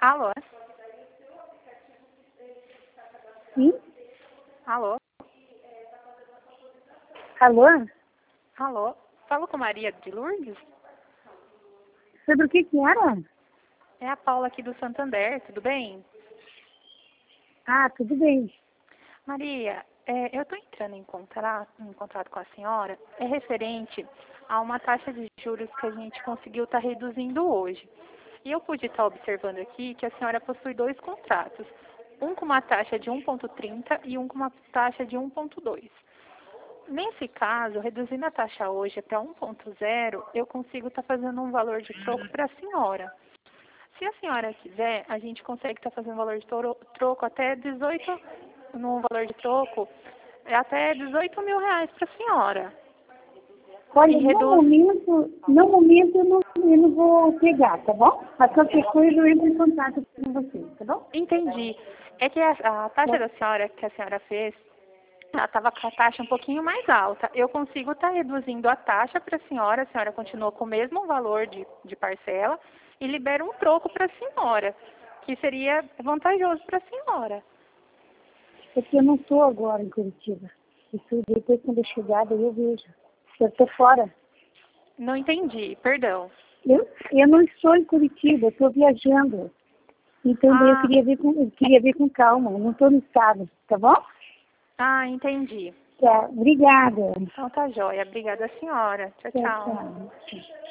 Alô? Sim? Alô? Alô? Alô? Falo com Maria de Lourdes? Sobre o que era? É a Paula aqui do Santander, tudo bem? Ah, tudo bem. Maria, eu estou entrando em contato com a senhora, é referente a uma taxa de juros que a gente conseguiu estar reduzindo hoje. E eu pude estar observando aqui que a senhora possui dois contratos, um com uma taxa de 1,30 e um com uma taxa de 1,2. Nesse caso, reduzindo a taxa hoje para 1,0, eu consigo estar fazendo um valor de troco para a senhora. Se a senhora quiser, a gente consegue estar fazendo um valor de troco até 18, num valor de troco, até 18 mil reais para a senhora. Olha, E no momento eu não vou pegar, tá bom? Mas qualquer coisa eu entro em contato com você, tá bom? Entendi. É que a taxa da senhora, que a senhora fez, ela estava com a taxa um pouquinho mais alta. Eu consigo estar reduzindo a taxa para a senhora continua com o mesmo valor de parcela e libera um troco para a senhora, que seria vantajoso para a senhora. Porque eu não estou agora em Curitiba. Isso depois quando eu chegar, daí eu vejo. Eu estou fora. Não entendi, perdão. Eu não estou em Curitiba, eu estou viajando. Então daí eu queria ver com calma, eu não estou no estado, tá bom? Entendi. Tá, obrigada. Então tá joia. Obrigada, senhora. Tchau, Tchau, tchau. tchau.